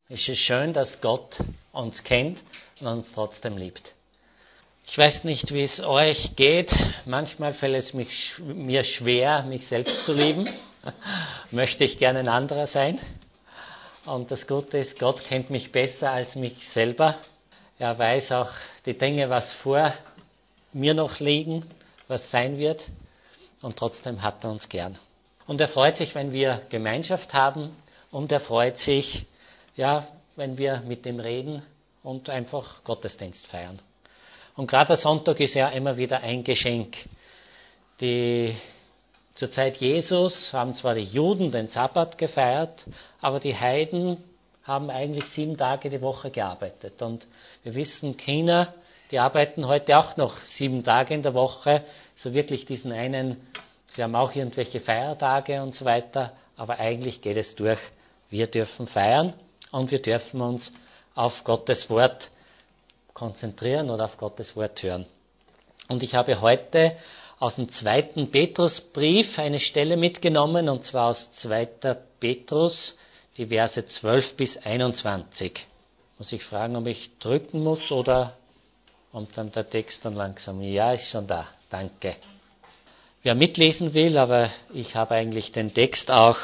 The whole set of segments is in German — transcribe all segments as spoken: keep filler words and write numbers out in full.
Es ist schön, dass Gott uns kennt und uns trotzdem liebt. Ich weiß nicht, wie es euch geht. Manchmal fällt es mich, mir schwer, mich selbst zu lieben. Möchte ich gerne ein anderer sein. Und das Gute ist, Gott kennt mich besser als mich selber. Er weiß auch die Dinge, was vor mir noch liegen, was sein wird. Und trotzdem hat er uns gern. Und er freut sich, wenn wir Gemeinschaft haben. Und er freut sich, ja, wenn wir mit ihm reden und einfach Gottesdienst feiern. Und gerade der Sonntag ist ja immer wieder ein Geschenk. Die, zur Zeit Jesus haben zwar die Juden den Sabbat gefeiert, aber die Heiden haben eigentlich sieben Tage die Woche gearbeitet. Und wir wissen, China, die arbeiten heute auch noch sieben Tage in der Woche, so wirklich diesen einen, sie haben auch irgendwelche Feiertage und so weiter, aber eigentlich geht es durch. Wir dürfen feiern und wir dürfen uns auf Gottes Wort konzentrieren oder auf Gottes Wort hören. Und ich habe heute aus dem zweiten Petrusbrief eine Stelle mitgenommen, und zwar aus zweiter Petrus, die Verse zwölf bis einundzwanzig. Muss ich fragen, ob ich drücken muss oder kommt dann der Text dann langsam? Ja, ist schon da. Danke. Wer mitlesen will, aber ich habe eigentlich den Text auch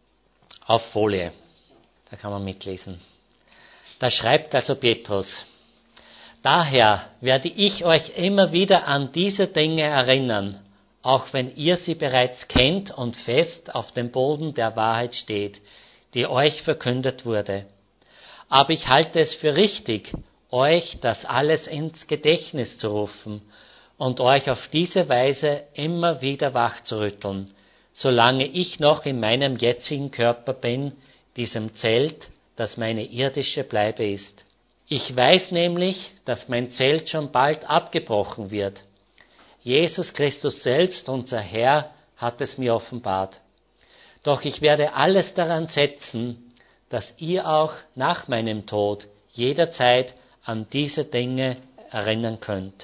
auf Folie. Da kann man mitlesen. Da schreibt also Petrus: Daher werde ich euch immer wieder an diese Dinge erinnern, auch wenn ihr sie bereits kennt und fest auf dem Boden der Wahrheit steht, die euch verkündet wurde. Aber ich halte es für richtig, euch das alles ins Gedächtnis zu rufen und euch auf diese Weise immer wieder wachzurütteln, solange ich noch in meinem jetzigen Körper bin, diesem Zelt, das meine irdische Bleibe ist. Ich weiß nämlich, dass mein Zelt schon bald abgebrochen wird. Jesus Christus selbst, unser Herr, hat es mir offenbart. Doch ich werde alles daran setzen, dass ihr auch nach meinem Tod jederzeit an diese Dinge erinnern könnt.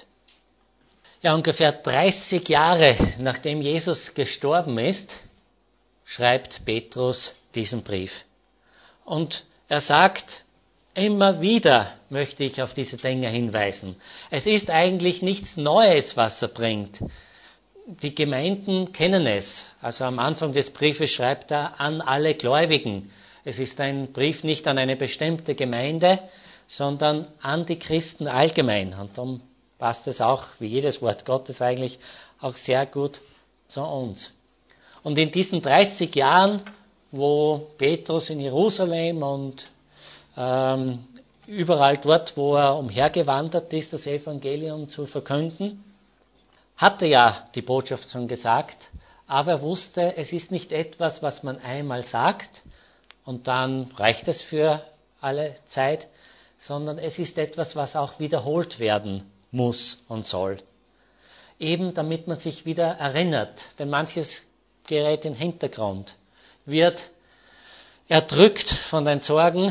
Ja, ungefähr dreißig Jahre nachdem Jesus gestorben ist, schreibt Petrus diesen Brief. Und er sagt, immer wieder möchte ich auf diese Dinge hinweisen. Es ist eigentlich nichts Neues, was er bringt. Die Gemeinden kennen es. Also am Anfang des Briefes schreibt er an alle Gläubigen. Es ist ein Brief nicht an eine bestimmte Gemeinde, sondern an die Christen allgemein. Und darum passt es auch, wie jedes Wort Gottes eigentlich, auch sehr gut zu uns. Und in diesen dreißig Jahren, wo Petrus in Jerusalem und ähm, überall dort, wo er umhergewandert ist, das Evangelium zu verkünden, hat er ja die Botschaft schon gesagt, aber er wusste, es ist nicht etwas, was man einmal sagt und dann reicht es für alle Zeit, sondern es ist etwas, was auch wiederholt werden muss und soll. Eben damit man sich wieder erinnert, denn manches gerät in den Hintergrund, wird erdrückt von den Sorgen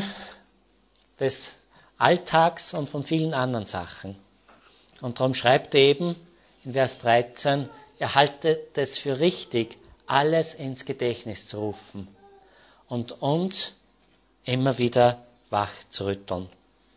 des Alltags und von vielen anderen Sachen. Und darum schreibt er eben in Vers dreizehn, er haltet es für richtig, alles ins Gedächtnis zu rufen und uns immer wieder wach zu rütteln.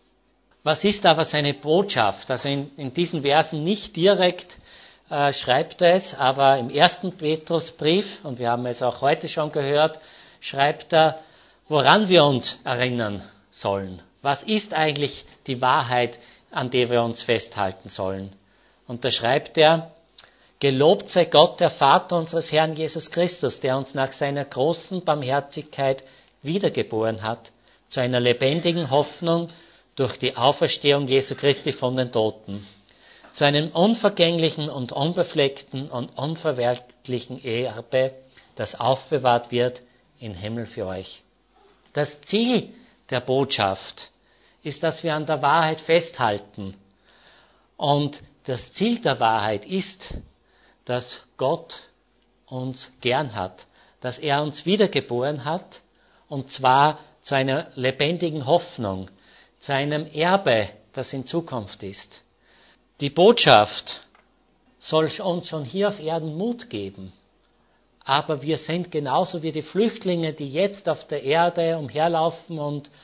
Was ist aber seine Botschaft? Also in, in diesen Versen nicht direkt äh, schreibt er es, aber im ersten Petrusbrief, und wir haben es auch heute schon gehört, schreibt er, woran wir uns erinnern sollen. Was ist eigentlich die Wahrheit, an der wir uns festhalten sollen? Und da schreibt er, gelobt sei Gott, der Vater unseres Herrn Jesus Christus, der uns nach seiner großen Barmherzigkeit wiedergeboren hat, zu einer lebendigen Hoffnung durch die Auferstehung Jesu Christi von den Toten, zu einem unvergänglichen und unbefleckten und unverwerklichen Erbe, das aufbewahrt wird im Himmel für euch. Das Ziel der Botschaft ist, dass wir an der Wahrheit festhalten. Und das Ziel der Wahrheit ist, dass Gott uns gern hat, dass er uns wiedergeboren hat, und zwar zu einer lebendigen Hoffnung, zu einem Erbe, das in Zukunft ist. Die Botschaft soll uns schon hier auf Erden Mut geben. Aber wir sind genauso wie die Flüchtlinge, die jetzt auf der Erde umherlaufen und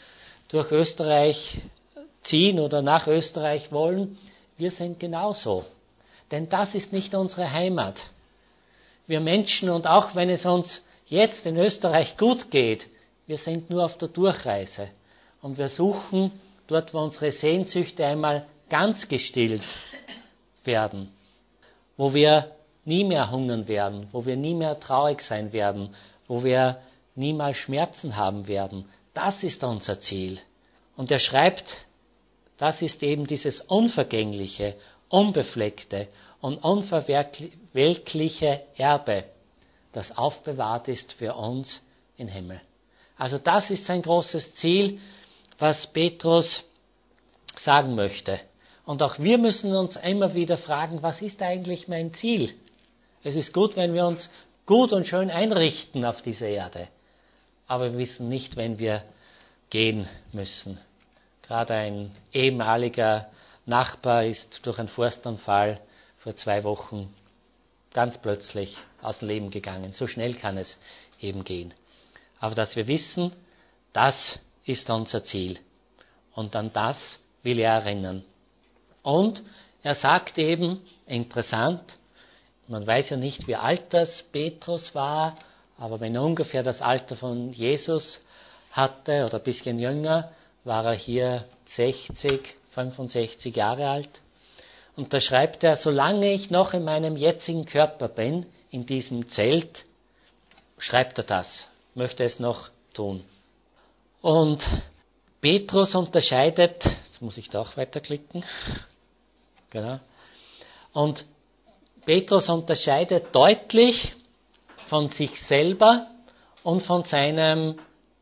durch Österreich ziehen oder nach Österreich wollen, wir sind genauso. Denn das ist nicht unsere Heimat. Wir Menschen, und auch wenn es uns jetzt in Österreich gut geht, wir sind nur auf der Durchreise. Und wir suchen dort, wo unsere Sehnsüchte einmal ganz gestillt werden, wo wir nie mehr hungern werden, wo wir nie mehr traurig sein werden, wo wir niemals Schmerzen haben werden. Das ist unser Ziel. Und er schreibt, das ist eben dieses unvergängliche, unbefleckte und unverwelkliche Erbe, das aufbewahrt ist für uns im Himmel. Also das ist sein großes Ziel, was Petrus sagen möchte. Und auch wir müssen uns immer wieder fragen, was ist eigentlich mein Ziel? Es ist gut, wenn wir uns gut und schön einrichten auf dieser Erde. Aber wir wissen nicht, wenn wir gehen müssen. Gerade ein ehemaliger Nachbar ist durch einen Forstanfall vor zwei Wochen ganz plötzlich aus dem Leben gegangen. So schnell kann es eben gehen. Aber dass wir wissen, das ist unser Ziel. Und an das will er erinnern. Und er sagt eben, interessant, man weiß ja nicht, wie alt das Petrus war, aber wenn er ungefähr das Alter von Jesus hatte oder ein bisschen jünger, war er hier sechzig, fünfundsechzig Jahre alt. Und da schreibt er, solange ich noch in meinem jetzigen Körper bin, in diesem Zelt, schreibt er das, möchte es noch tun. Und Petrus unterscheidet, jetzt muss ich da auch weiterklicken, genau, und Petrus unterscheidet deutlich von sich selber und von seinem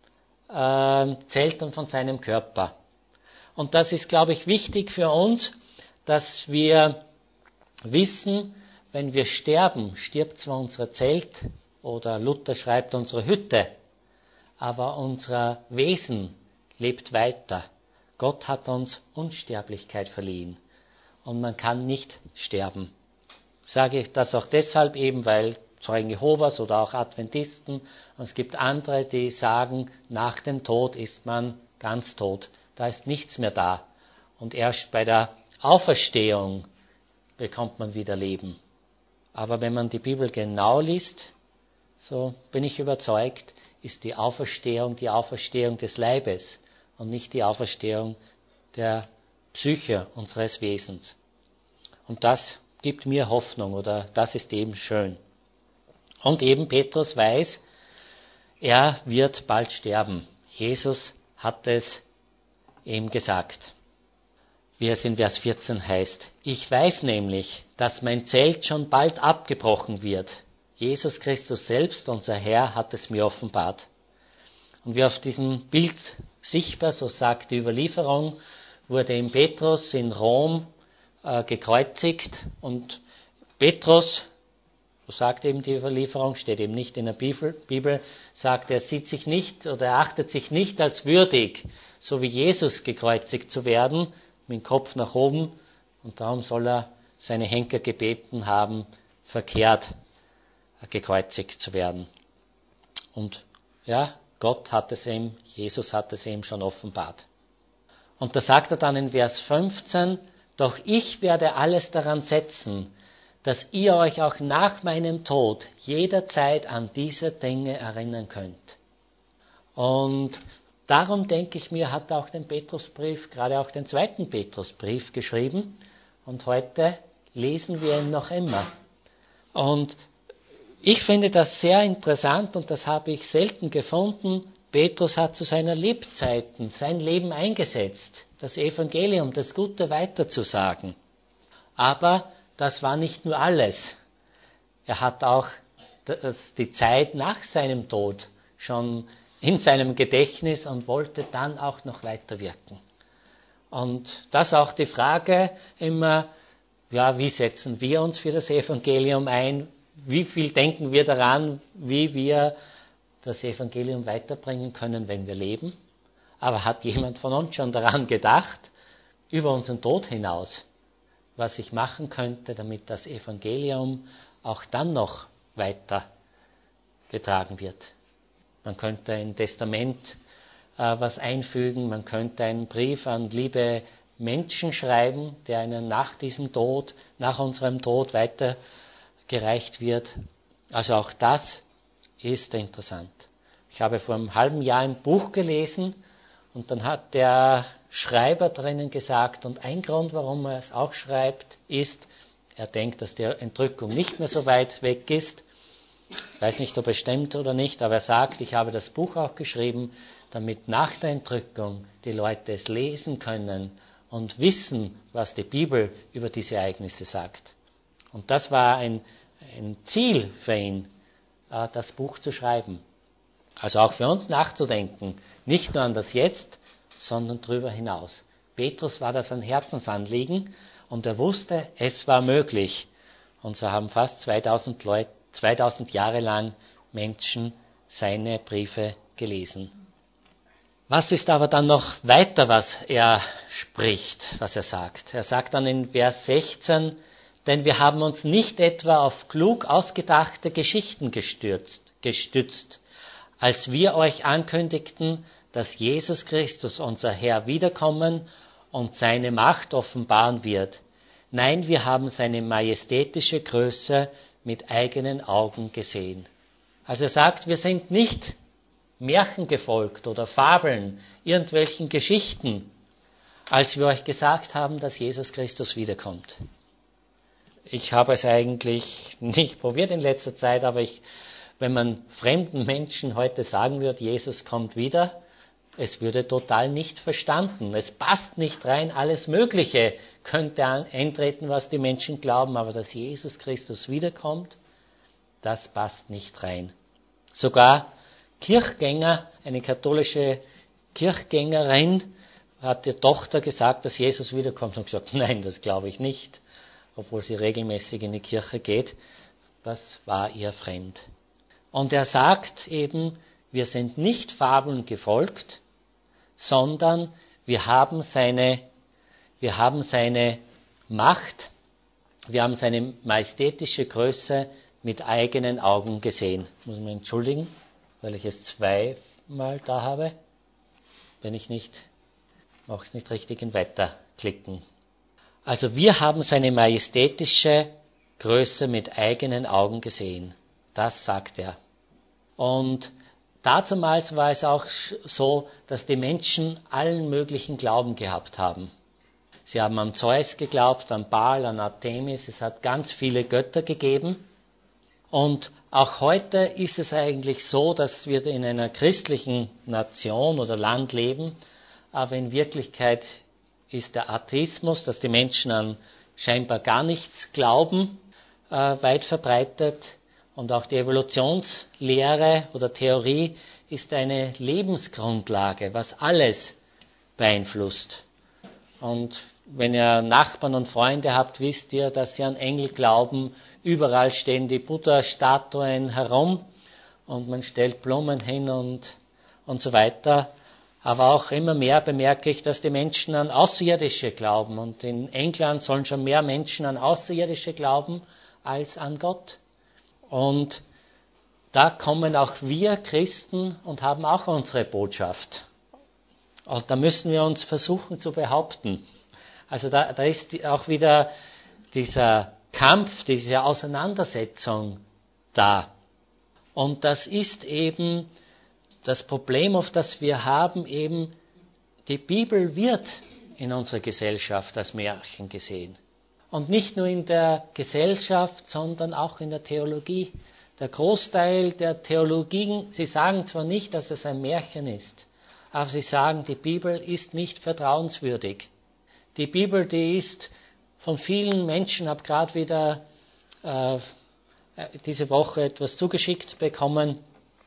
äh, Zelt und von seinem Körper. Und das ist, glaube ich, wichtig für uns, dass wir wissen, wenn wir sterben, stirbt zwar unser Zelt oder Luther schreibt unsere Hütte, aber unser Wesen lebt weiter. Gott hat uns Unsterblichkeit verliehen und man kann nicht sterben. Sage ich das auch deshalb eben, weil Zeugen Jehovas oder auch Adventisten, und es gibt andere, die sagen, nach dem Tod ist man ganz tot. Da ist nichts mehr da. Und erst bei der Auferstehung bekommt man wieder Leben. Aber wenn man die Bibel genau liest, so bin ich überzeugt, ist die Auferstehung die Auferstehung des Leibes und nicht die Auferstehung der Psyche unseres Wesens. Und das gibt mir Hoffnung oder das ist eben schön. Und eben Petrus weiß, er wird bald sterben. Jesus hat es ihm gesagt, wie es in Vers vierzehn heißt. Ich weiß nämlich, dass mein Zelt schon bald abgebrochen wird. Jesus Christus selbst, unser Herr, hat es mir offenbart. Und wie auf diesem Bild sichtbar, so sagt die Überlieferung, wurde ihm Petrus in Rom äh, gekreuzigt und Petrus, so sagt eben die Überlieferung, steht eben nicht in der Bibel, Bibel, sagt, er sieht sich nicht oder er achtet sich nicht als würdig, so wie Jesus gekreuzigt zu werden, mit dem Kopf nach oben, und darum soll er seine Henker gebeten haben, verkehrt gekreuzigt zu werden. Und ja, Gott hat es ihm, Jesus hat es ihm schon offenbart. Und da sagt er dann in Vers fünfzehn, doch ich werde alles daran setzen, dass ihr euch auch nach meinem Tod jederzeit an diese Dinge erinnern könnt. Und darum denke ich mir, hat er auch den Petrusbrief, gerade auch den zweiten Petrusbrief geschrieben. Und heute lesen wir ihn noch immer. Und ich finde das sehr interessant und das habe ich selten gefunden. Petrus hat zu seiner Lebzeiten sein Leben eingesetzt, das Evangelium, das Gute weiterzusagen. Aber das war nicht nur alles. Er hat auch die Zeit nach seinem Tod schon in seinem Gedächtnis und wollte dann auch noch weiterwirken. Und das ist auch die Frage immer, ja, wie setzen wir uns für das Evangelium ein? Wie viel denken wir daran, wie wir das Evangelium weiterbringen können, wenn wir leben? Aber hat jemand von uns schon daran gedacht, über unseren Tod hinaus, was ich machen könnte, damit das Evangelium auch dann noch weitergetragen wird? Man könnte ein Testament äh, was einfügen. Man könnte einen Brief an liebe Menschen schreiben, der einen nach diesem Tod, nach unserem Tod weitergereicht wird. Also auch das ist interessant. Ich habe vor einem halben Jahr ein Buch gelesen und dann hat der Schreiber drinnen gesagt, und ein Grund, warum er es auch schreibt, ist, er denkt, dass die Entrückung nicht mehr so weit weg ist. Ich weiß nicht, ob es stimmt oder nicht, aber er sagt, ich habe das Buch auch geschrieben, damit nach der Entrückung die Leute es lesen können und wissen, was die Bibel über diese Ereignisse sagt. Und das war ein, ein Ziel für ihn, das Buch zu schreiben. Also auch für uns nachzudenken, nicht nur an das Jetzt, sondern darüber hinaus. Petrus war das ein Herzensanliegen und er wusste, es war möglich. Und so haben fast zweitausend, Leute, zweitausend Jahre lang Menschen seine Briefe gelesen. Was ist aber dann noch weiter, was er spricht, was er sagt? Er sagt dann in Vers sechzehn, denn wir haben uns nicht etwa auf klug ausgedachte Geschichten gestürzt, gestützt, als wir euch ankündigten, dass Jesus Christus, unser Herr, wiederkommen und seine Macht offenbaren wird. Nein, wir haben seine majestätische Größe mit eigenen Augen gesehen. Also er sagt, wir sind nicht Märchen gefolgt oder Fabeln, irgendwelchen Geschichten, als wir euch gesagt haben, dass Jesus Christus wiederkommt. Ich habe es eigentlich nicht probiert in letzter Zeit, aber ich, wenn man fremden Menschen heute sagen würde, Jesus kommt wieder, es würde total nicht verstanden. Es passt nicht rein, alles Mögliche könnte eintreten, was die Menschen glauben, aber dass Jesus Christus wiederkommt, das passt nicht rein. Sogar Kirchgänger, eine katholische Kirchgängerin, hat der Tochter gesagt, dass Jesus wiederkommt und gesagt, nein, das glaube ich nicht, obwohl sie regelmäßig in die Kirche geht. Das war ihr fremd. Und er sagt eben, wir sind nicht Fabeln gefolgt, sondern wir haben seine, wir haben seine Macht, wir haben seine majestätische Größe mit eigenen Augen gesehen. Muss ich mich entschuldigen, weil ich es zweimal da habe. Wenn ich nicht, mache es nicht richtig in Weiterklicken. Also wir haben seine majestätische Größe mit eigenen Augen gesehen. Das sagt er. Und dazumals war es auch so, dass die Menschen allen möglichen Glauben gehabt haben. Sie haben an Zeus geglaubt, an Baal, an Artemis. Es hat ganz viele Götter gegeben. Und auch heute ist es eigentlich so, dass wir in einer christlichen Nation oder Land leben, aber in Wirklichkeit ist der Atheismus, dass die Menschen an scheinbar gar nichts glauben, äh, weit verbreitet. Und auch die Evolutionslehre oder Theorie ist eine Lebensgrundlage, was alles beeinflusst. Und wenn ihr Nachbarn und Freunde habt, wisst ihr, dass sie an Engel glauben. Überall stehen die Buddha-Statuen herum und man stellt Blumen hin und, und so weiter. Aber auch immer mehr bemerke ich, dass die Menschen an Außerirdische glauben. Und in England sollen schon mehr Menschen an Außerirdische glauben als an Gott. Und da kommen auch wir Christen und haben auch unsere Botschaft. Und da müssen wir uns versuchen zu behaupten. Also da, da ist auch wieder dieser Kampf, diese Auseinandersetzung da. Und das ist eben das Problem, auf das wir haben, eben die Bibel wird in unserer Gesellschaft als Märchen gesehen. Und nicht nur in der Gesellschaft, sondern auch in der Theologie. Der Großteil der Theologien, sie sagen zwar nicht, dass es ein Märchen ist, aber sie sagen, die Bibel ist nicht vertrauenswürdig. Die Bibel, die ist von vielen Menschen, habe gerade wieder äh, diese Woche etwas zugeschickt bekommen,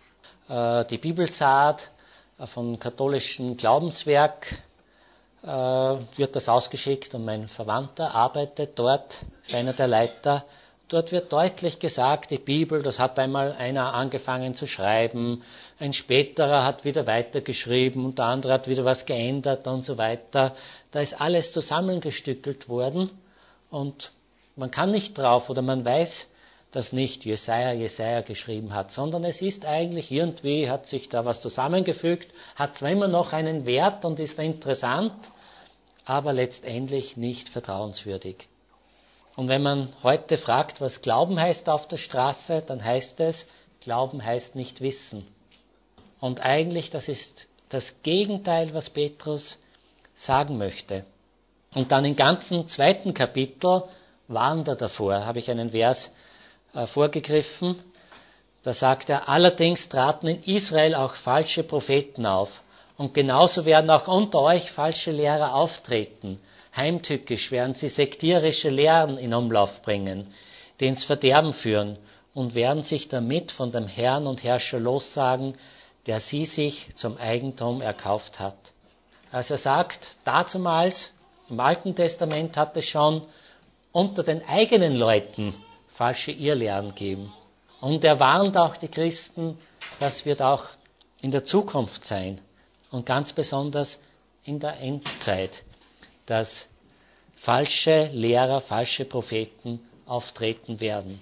äh, die Bibelsaat äh, vom katholischen Glaubenswerk, äh, wird das ausgeschickt und mein Verwandter arbeitet dort, ist einer der Leiter. Dort wird deutlich gesagt, die Bibel, das hat einmal einer angefangen zu schreiben, ein späterer hat wieder weitergeschrieben und der andere hat wieder was geändert und so weiter. Da ist alles zusammengestückelt worden und man kann nicht drauf oder man weiß, das nicht Jesaja, Jesaja geschrieben hat, sondern es ist eigentlich irgendwie, hat sich da was zusammengefügt, hat zwar immer noch einen Wert und ist interessant, aber letztendlich nicht vertrauenswürdig. Und wenn man heute fragt, was Glauben heißt auf der Straße, dann heißt es, Glauben heißt nicht wissen. Und eigentlich, das ist das Gegenteil, was Petrus sagen möchte. Und dann im ganzen zweiten Kapitel warnt er davor, habe ich einen Vers äh, vorgegriffen, da sagt er, allerdings traten in Israel auch falsche Propheten auf. Und genauso werden auch unter euch falsche Lehrer auftreten. Heimtückisch werden sie sektierische Lehren in Umlauf bringen, die ins Verderben führen und werden sich damit von dem Herrn und Herrscher lossagen, der sie sich zum Eigentum erkauft hat. Also er sagt, dazumals, im Alten Testament hat es schon unter den eigenen Leuten falsche Irrlehren gegeben. Und er warnt auch die Christen, das wird auch in der Zukunft sein. Und ganz besonders in der Endzeit, dass falsche Lehrer, falsche Propheten auftreten werden.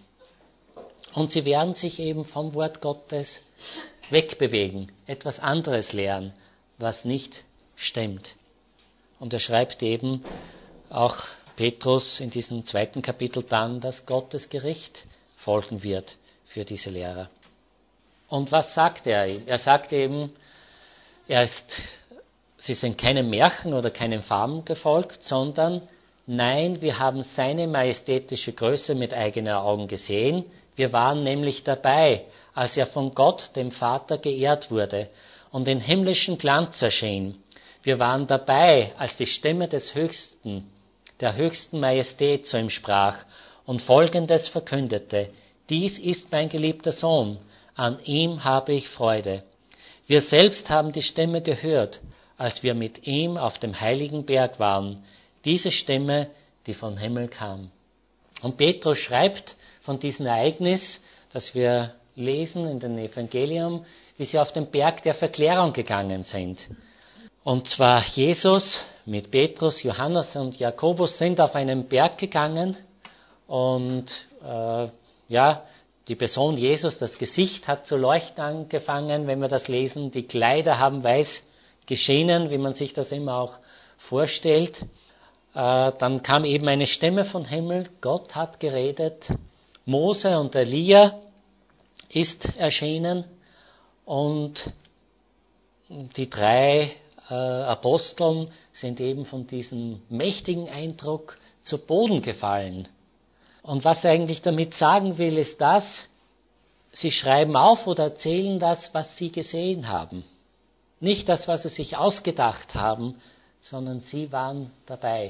Und sie werden sich eben vom Wort Gottes wegbewegen, etwas anderes lehren, was nicht stimmt. Und er schreibt eben auch Petrus in diesem zweiten Kapitel dann, dass Gottes Gericht folgen wird für diese Lehrer. Und was sagt er ihm? Er sagt eben, er ist, sie sind keinem Märchen oder keinen Farben gefolgt, sondern nein, wir haben seine majestätische Größe mit eigenen Augen gesehen. Wir waren nämlich dabei, als er von Gott, dem Vater, geehrt wurde und in himmlischen Glanz erschien. Wir waren dabei, als die Stimme des Höchsten, der höchsten Majestät zu ihm sprach und Folgendes verkündete: Dies ist mein geliebter Sohn, an ihm habe ich Freude. Wir selbst haben die Stimme gehört, als wir mit ihm auf dem heiligen Berg waren. Diese Stimme, die vom Himmel kam. Und Petrus schreibt von diesem Ereignis, das wir lesen in dem Evangelium, wie sie auf den Berg der Verklärung gegangen sind. Und zwar Jesus mit Petrus, Johannes und Jakobus sind auf einen Berg gegangen und äh, ja, die Person Jesus, das Gesicht hat zu leuchten angefangen, wenn wir das lesen. Die Kleider haben weiß geschienen, wie man sich das immer auch vorstellt. Äh, dann kam eben eine Stimme vom Himmel, Gott hat geredet. Mose und Elia ist erschienen und die drei äh, Aposteln sind eben von diesem mächtigen Eindruck zu Boden gefallen. Und was er eigentlich damit sagen will, ist das, sie schreiben auf oder erzählen das, was sie gesehen haben. Nicht das, was sie sich ausgedacht haben, sondern sie waren dabei.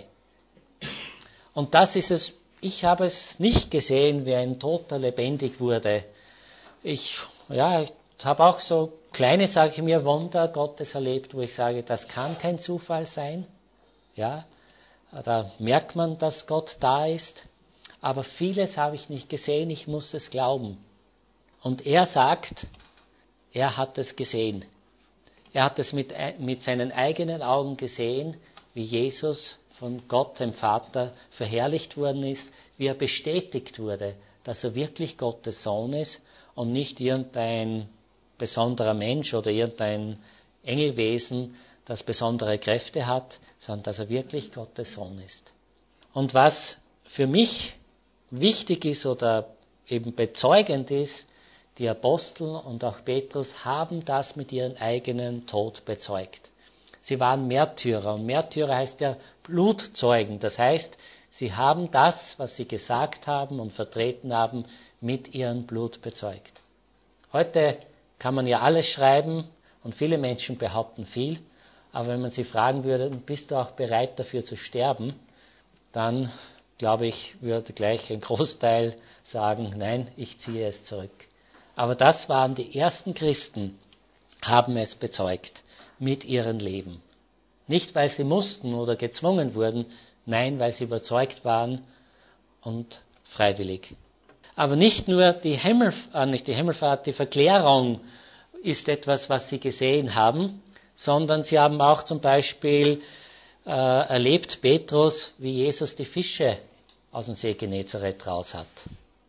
Und das ist es, ich habe es nicht gesehen, wie ein Toter lebendig wurde. Ich, ja, ich habe auch so kleine, sage ich mir, Wunder Gottes erlebt, wo ich sage, das kann kein Zufall sein. Ja, da merkt man, dass Gott da ist. Aber vieles habe ich nicht gesehen, ich muss es glauben. Und er sagt, er hat es gesehen. Er hat es mit, mit seinen eigenen Augen gesehen, wie Jesus von Gott, dem Vater, verherrlicht worden ist, wie er bestätigt wurde, dass er wirklich Gottes Sohn ist und nicht irgendein besonderer Mensch oder irgendein Engelwesen, das besondere Kräfte hat, sondern dass er wirklich Gottes Sohn ist. Und was für mich wichtig ist oder eben bezeugend ist, die Apostel und auch Petrus haben das mit ihrem eigenen Tod bezeugt. Sie waren Märtyrer und Märtyrer heißt ja Blutzeugen. Das heißt, sie haben das, was sie gesagt haben und vertreten haben, mit ihrem Blut bezeugt. Heute kann man ja alles schreiben und viele Menschen behaupten viel, aber wenn man sie fragen würde, bist du auch bereit dafür zu sterben, dann glaube ich, würde gleich ein Großteil sagen, nein, ich ziehe es zurück. Aber das waren die ersten Christen, haben es bezeugt mit ihrem Leben. Nicht, weil sie mussten oder gezwungen wurden, nein, weil sie überzeugt waren und freiwillig. Aber nicht nur die Himmelfahrt, äh, nicht die Himmelfahrt, die Verklärung ist etwas, was sie gesehen haben, sondern sie haben auch zum Beispiel äh, erlebt, Petrus, wie Jesus die Fische aus dem See Genezareth raus hat.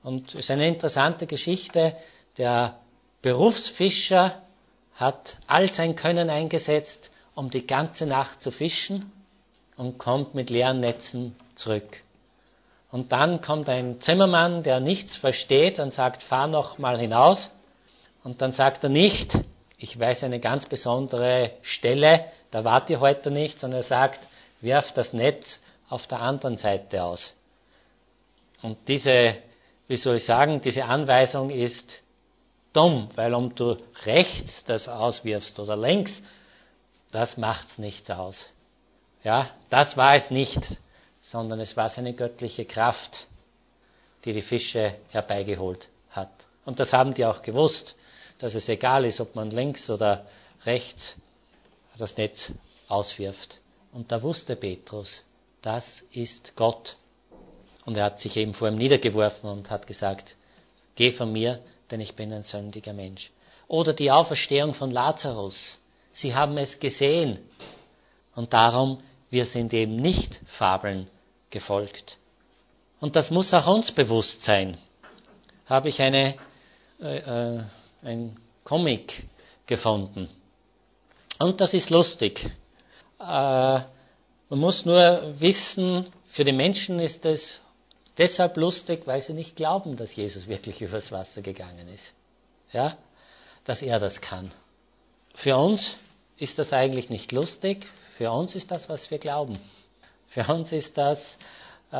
Und es ist eine interessante Geschichte. Der Berufsfischer hat all sein Können eingesetzt, um die ganze Nacht zu fischen und kommt mit leeren Netzen zurück. Und dann kommt ein Zimmermann, der nichts versteht und sagt, fahr noch mal hinaus. Und dann sagt er nicht, ich weiß eine ganz besondere Stelle, da warte ich heute nicht, sondern er sagt, werf das Netz auf der anderen Seite aus. Und diese, wie soll ich sagen, diese Anweisung ist dumm, weil um du rechts das auswirfst oder links, das macht's nichts aus. Ja, das war es nicht, sondern es war seine göttliche Kraft, die die Fische herbeigeholt hat. Und das haben die auch gewusst, dass es egal ist, ob man links oder rechts das Netz auswirft. Und da wusste Petrus, das ist Gott. Und er hat sich eben vor ihm niedergeworfen und hat gesagt, geh von mir, denn ich bin ein sündiger Mensch. Oder die Auferstehung von Lazarus. Sie haben es gesehen. Und darum, wir sind eben nicht Fabeln gefolgt. Und das muss auch uns bewusst sein. Habe ich eine, äh, äh, ein Comic gefunden. Und das ist lustig. Äh, man muss nur wissen, für die Menschen ist es deshalb lustig, weil sie nicht glauben, dass Jesus wirklich übers Wasser gegangen ist. Ja, dass er das kann. Für uns ist das eigentlich nicht lustig. Für uns ist das, was wir glauben. Für uns ist das, äh,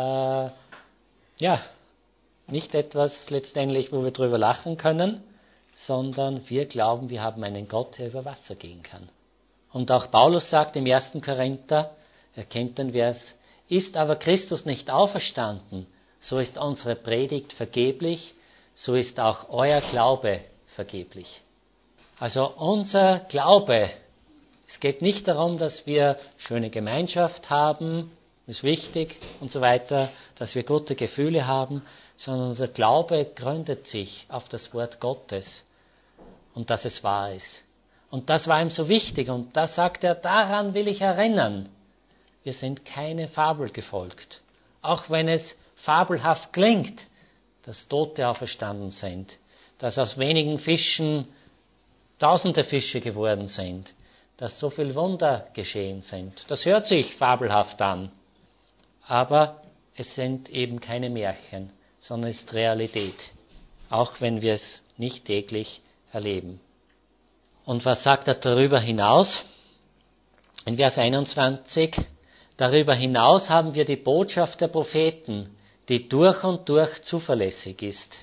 ja, nicht etwas letztendlich, wo wir drüber lachen können, sondern wir glauben, wir haben einen Gott, der über Wasser gehen kann. Und auch Paulus sagt im ersten Korinther, er kennt den Vers, ist aber Christus nicht auferstanden, so ist unsere Predigt vergeblich, so ist auch euer Glaube vergeblich. Also unser Glaube, es geht nicht darum, dass wir schöne Gemeinschaft haben, ist wichtig und so weiter, dass wir gute Gefühle haben, sondern unser Glaube gründet sich auf das Wort Gottes und dass es wahr ist. Und das war ihm so wichtig und da sagt er, daran will ich erinnern. Wir sind keine Fabel gefolgt. Auch wenn es fabelhaft klingt, dass Tote auferstanden sind, dass aus wenigen Fischen tausende Fische geworden sind, dass so viel Wunder geschehen sind. Das hört sich fabelhaft an, aber es sind eben keine Märchen, sondern es ist Realität, auch wenn wir es nicht täglich erleben. Und was sagt er darüber hinaus? In Vers einundzwanzig, darüber hinaus haben wir die Botschaft der Propheten, die durch und durch zuverlässig ist.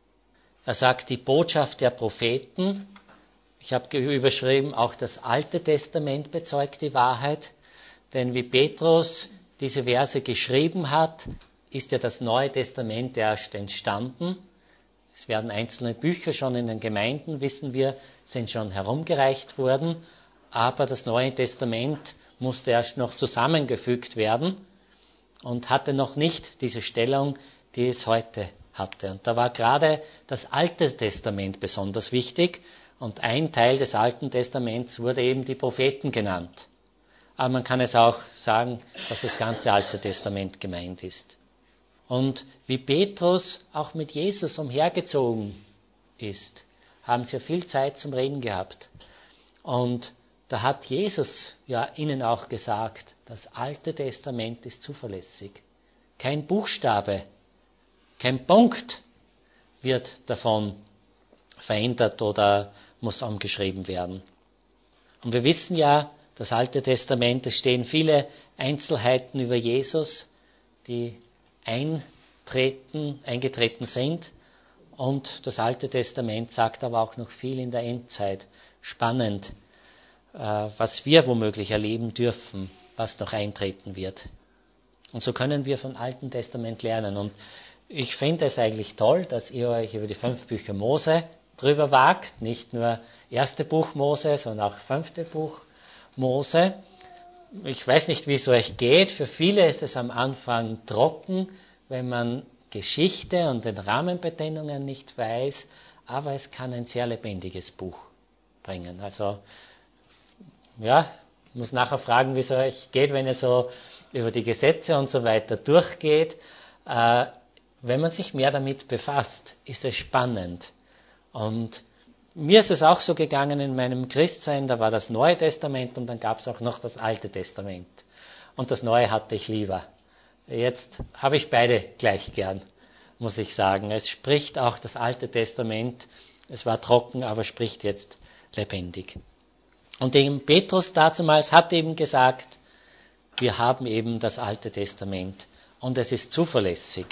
Er sagt, die Botschaft der Propheten, ich habe überschrieben, auch das Alte Testament bezeugt die Wahrheit, denn wie Petrus diese Verse geschrieben hat, ist ja das Neue Testament erst entstanden. Es werden einzelne Bücher schon in den Gemeinden, wissen wir, sind schon herumgereicht worden, aber das Neue Testament musste erst noch zusammengefügt werden und hatte noch nicht diese Stellung, die es heute hatte. Und da war gerade das Alte Testament besonders wichtig und ein Teil des Alten Testaments wurde eben die Propheten genannt. Aber man kann es auch sagen, dass das ganze Alte Testament gemeint ist. Und wie Petrus auch mit Jesus umhergezogen ist, haben sie ja viel Zeit zum Reden gehabt. Und da hat Jesus ja ihnen auch gesagt, das Alte Testament ist zuverlässig. Kein Buchstabe, kein Punkt wird davon verändert oder muss umgeschrieben werden. Und wir wissen ja, das Alte Testament, es stehen viele Einzelheiten über Jesus, die eintreten, eingetreten sind. Und das Alte Testament sagt aber auch noch viel in der Endzeit. Spannend, was wir womöglich erleben dürfen, was noch eintreten wird. Und so können wir vom Alten Testament lernen. Und ich finde es eigentlich toll, dass ihr euch über die fünf Bücher Mose drüber wagt. Nicht nur erste Buch Mose, sondern auch fünfte Buch Mose. Ich weiß nicht, wie es euch geht. Für viele ist es am Anfang trocken, wenn man Geschichte und den Rahmenbedingungen nicht weiß. Aber es kann ein sehr lebendiges Buch bringen. Also, ja, ich muss nachher fragen, wie es euch geht, wenn ihr so über die Gesetze und so weiter durchgeht. Äh, Wenn man sich mehr damit befasst, ist es spannend. Und mir ist es auch so gegangen in meinem Christsein, da war das Neue Testament und dann gab es auch noch das Alte Testament. Und das Neue hatte ich lieber. Jetzt habe ich beide gleich gern, muss ich sagen. Es spricht auch das Alte Testament, es war trocken, aber spricht jetzt lebendig. Und eben Petrus dazumals hat eben gesagt, wir haben eben das Alte Testament und es ist zuverlässig.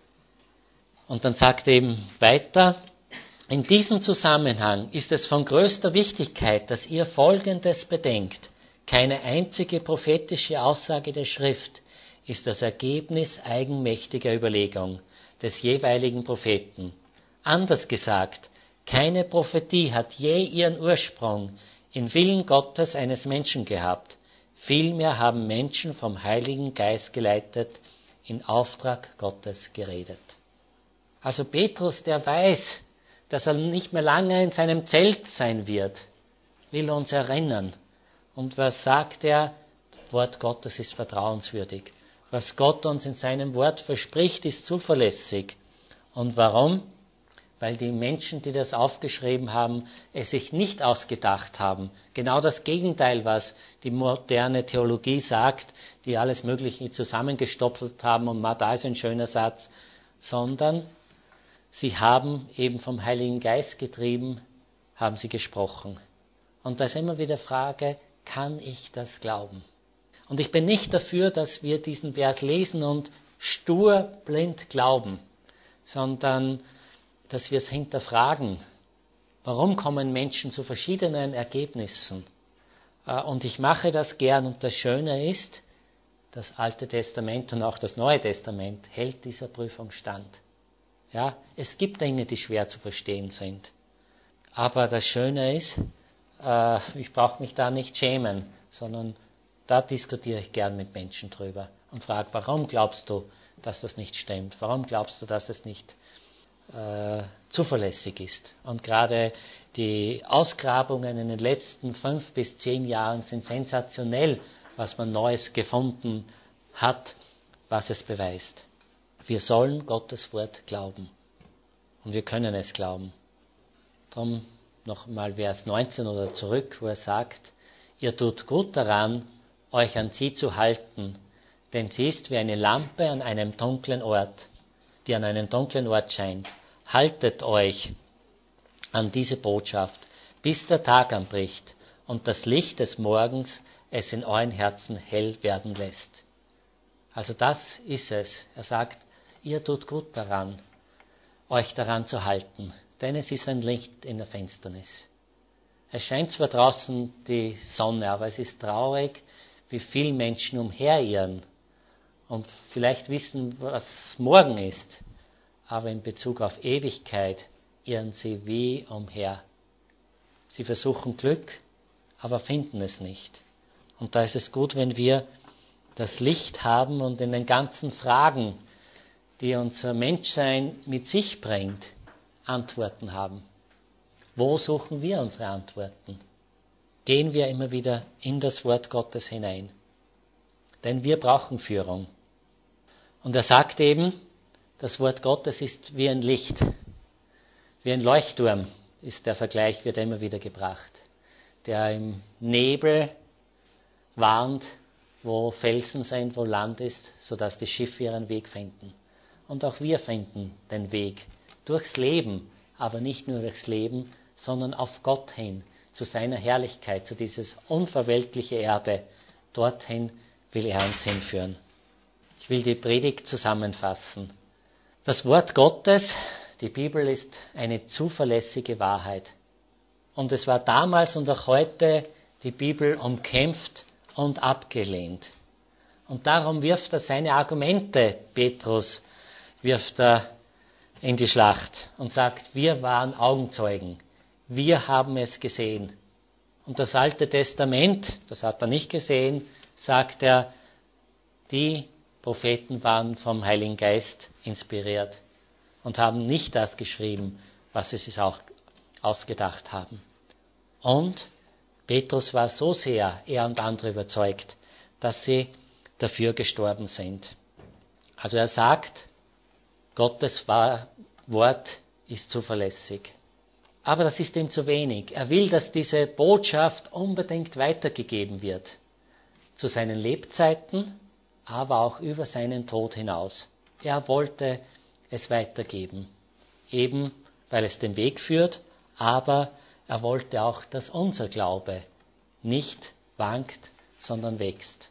Und dann sagt er eben weiter, in diesem Zusammenhang ist es von größter Wichtigkeit, dass ihr Folgendes bedenkt. Keine einzige prophetische Aussage der Schrift ist das Ergebnis eigenmächtiger Überlegung des jeweiligen Propheten. Anders gesagt, keine Prophetie hat je ihren Ursprung im Willen Gottes eines Menschen gehabt. Vielmehr haben Menschen vom Heiligen Geist geleitet, in Auftrag Gottes geredet. Also Petrus, der weiß, dass er nicht mehr lange in seinem Zelt sein wird, will uns erinnern. Und was sagt er? Das Wort Gottes ist vertrauenswürdig. Was Gott uns in seinem Wort verspricht, ist zuverlässig. Und warum? Weil die Menschen, die das aufgeschrieben haben, es sich nicht ausgedacht haben. Genau das Gegenteil, was die moderne Theologie sagt, die alles Mögliche zusammengestopft haben und mal da ist ein schöner Satz, sondern sie haben eben vom Heiligen Geist getrieben, haben sie gesprochen. Und da ist immer wieder die Frage, kann ich das glauben? Und ich bin nicht dafür, dass wir diesen Vers lesen und stur blind glauben, sondern dass wir es hinterfragen. Warum kommen Menschen zu verschiedenen Ergebnissen? Und ich mache das gern und das Schöne ist, das Alte Testament und auch das Neue Testament hält dieser Prüfung stand. Ja, es gibt Dinge, die schwer zu verstehen sind. Aber das Schöne ist, äh, ich brauche mich da nicht schämen, sondern da diskutiere ich gern mit Menschen drüber und frage, warum glaubst du, dass das nicht stimmt? Warum glaubst du, dass es nicht äh, zuverlässig ist? Und gerade die Ausgrabungen in den letzten fünf bis zehn Jahren sind sensationell, was man Neues gefunden hat, was es beweist. Wir sollen Gottes Wort glauben. Und wir können es glauben. Darum nochmal Vers neunzehn oder zurück, wo er sagt, ihr tut gut daran, euch an sie zu halten, denn sie ist wie eine Lampe an einem dunklen Ort, die an einem dunklen Ort scheint. Haltet euch an diese Botschaft, bis der Tag anbricht und das Licht des Morgens es in euren Herzen hell werden lässt. Also das ist es. Er sagt, ihr tut gut daran, euch daran zu halten, denn es ist ein Licht in der Finsternis. Es scheint zwar draußen die Sonne, aber es ist traurig, wie viele Menschen umherirren und vielleicht wissen, was morgen ist, aber in Bezug auf Ewigkeit irren sie wie umher. Sie versuchen Glück, aber finden es nicht. Und da ist es gut, wenn wir das Licht haben und in den ganzen Fragen, die unser Menschsein mit sich bringt, Antworten haben. Wo suchen wir unsere Antworten? Gehen wir immer wieder in das Wort Gottes hinein. Denn wir brauchen Führung. Und er sagt eben, das Wort Gottes ist wie ein Licht, wie ein Leuchtturm, ist der Vergleich, wird immer wieder gebracht, der im Nebel warnt, wo Felsen sind, wo Land ist, sodass die Schiffe ihren Weg finden. Und auch wir finden den Weg durchs Leben, aber nicht nur durchs Leben, sondern auf Gott hin, zu seiner Herrlichkeit, zu dieses unverweltliche Erbe. Dorthin will er uns hinführen. Ich will die Predigt zusammenfassen. Das Wort Gottes, die Bibel, ist eine zuverlässige Wahrheit. Und es war damals und auch heute die Bibel umkämpft und abgelehnt. Und darum wirft er seine Argumente, Petrus, wirft er in die Schlacht und sagt, wir waren Augenzeugen, wir haben es gesehen. Und das Alte Testament, das hat er nicht gesehen, sagt er, die Propheten waren vom Heiligen Geist inspiriert und haben nicht das geschrieben, was sie sich auch ausgedacht haben. Und Petrus war so sehr, er und andere überzeugt, dass sie dafür gestorben sind. Also er sagt, Gottes Wort ist zuverlässig. Aber das ist ihm zu wenig. Er will, dass diese Botschaft unbedingt weitergegeben wird. Zu seinen Lebzeiten, aber auch über seinen Tod hinaus. Er wollte es weitergeben. Eben, weil es den Weg führt, aber er wollte auch, dass unser Glaube nicht wankt, sondern wächst.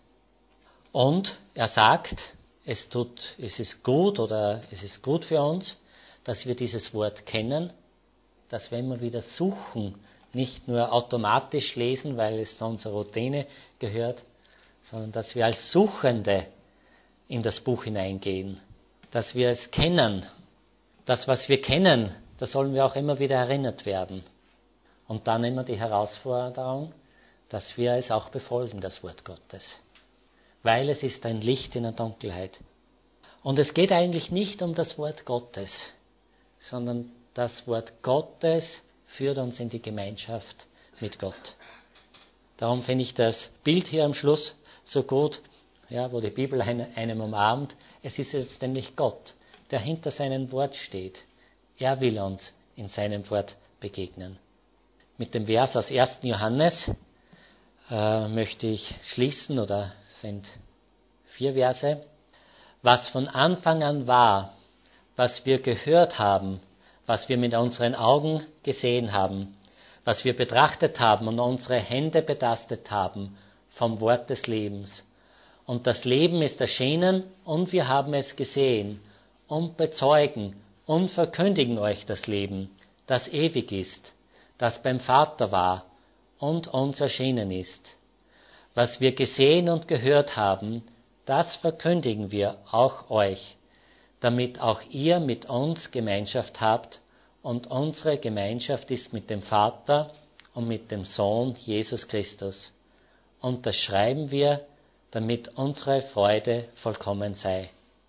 Und er sagt, es tut, es ist gut oder es ist gut für uns, dass wir dieses Wort kennen, dass wenn wir wieder suchen, nicht nur automatisch lesen, weil es zu unserer Routine gehört, sondern dass wir als Suchende in das Buch hineingehen, dass wir es kennen. Das, was wir kennen, da sollen wir auch immer wieder erinnert werden. Und dann immer die Herausforderung, dass wir es auch befolgen, das Wort Gottes. Weil es ist ein Licht in der Dunkelheit. Und es geht eigentlich nicht um das Wort Gottes, sondern das Wort Gottes führt uns in die Gemeinschaft mit Gott. Darum finde ich das Bild hier am Schluss so gut, ja, wo die Bibel einem umarmt. Es ist letztendlich Gott, der hinter seinem Wort steht. Er will uns in seinem Wort begegnen. Mit dem Vers aus ersten Johannes äh, möchte ich schließen, oder sind vier Verse. Was von Anfang an war, was wir gehört haben, was wir mit unseren Augen gesehen haben, was wir betrachtet haben und unsere Hände betastet haben vom Wort des Lebens. Und das Leben ist erschienen und wir haben es gesehen und bezeugen und verkündigen euch das Leben, das ewig ist, das beim Vater war und uns erschienen ist. Was wir gesehen und gehört haben, das verkündigen wir auch euch, damit auch ihr mit uns Gemeinschaft habt, und unsere Gemeinschaft ist mit dem Vater und mit dem Sohn Jesus Christus. Und das schreiben wir, damit unsere Freude vollkommen sei.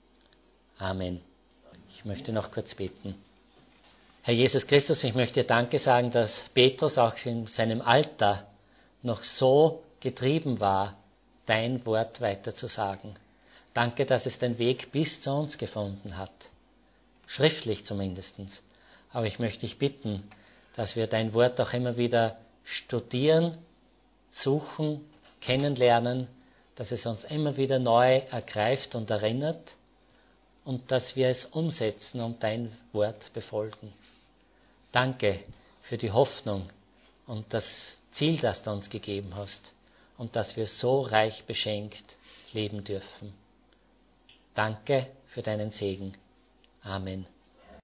Amen. Ich möchte noch kurz beten. Herr Jesus Christus, ich möchte dir Danke sagen, dass Petrus auch in seinem Alter noch so getrieben war, dein Wort weiterzusagen. Danke, dass es den Weg bis zu uns gefunden hat. Schriftlich zumindest. Aber ich möchte dich bitten, dass wir dein Wort auch immer wieder studieren, suchen, kennenlernen, dass es uns immer wieder neu ergreift und erinnert und dass wir es umsetzen und dein Wort befolgen. Danke für die Hoffnung und das Ziel, das du uns gegeben hast und dass wir so reich beschenkt leben dürfen. Danke für deinen Segen. Amen.